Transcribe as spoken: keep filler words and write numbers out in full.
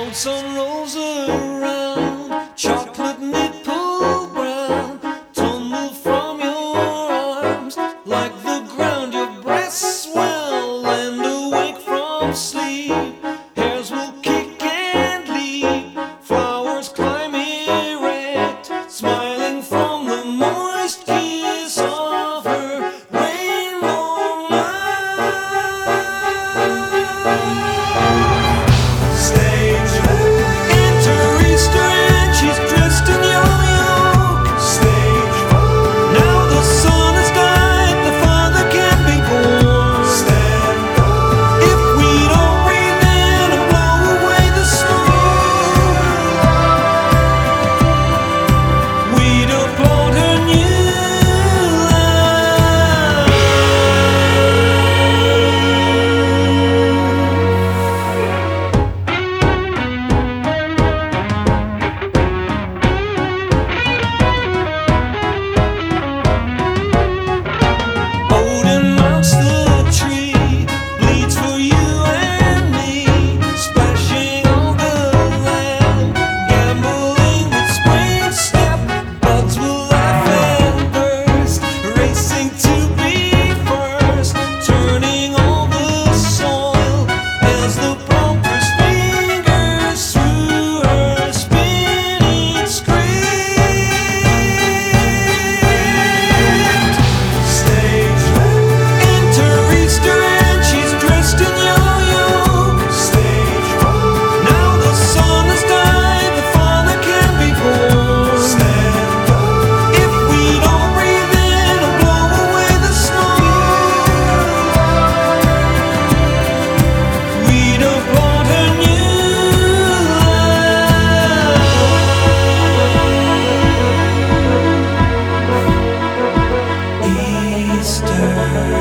sun rolls around, chocolate nipple brown, tumble from your arms like the ground. Your breasts swell and awake from sleep. Hairs will kick and leap, flowers climb erect, smiling from the moist kiss of her rainbow mouth. Stage left, enter Easter and she's dressed in yo-yo. Stage right, now the sun has died, the father can't be born. Stand up, if we don't breathe in and blow away the smoke, we'd applaud her new Odin mounts the tree, bleeds for you and me, splashing on the land, gambling with sprained step. Buds will laugh and burst, racing to be first, turning all the soil as the prompter's fingers through her spinning script. Stage left, enter Easter and she's dressed in yo-yo. Stage right, now the sun has died, the father can't be born. Stand up, if we don't breathe in and blow away the smoke, we'd applaud her new life. Easter.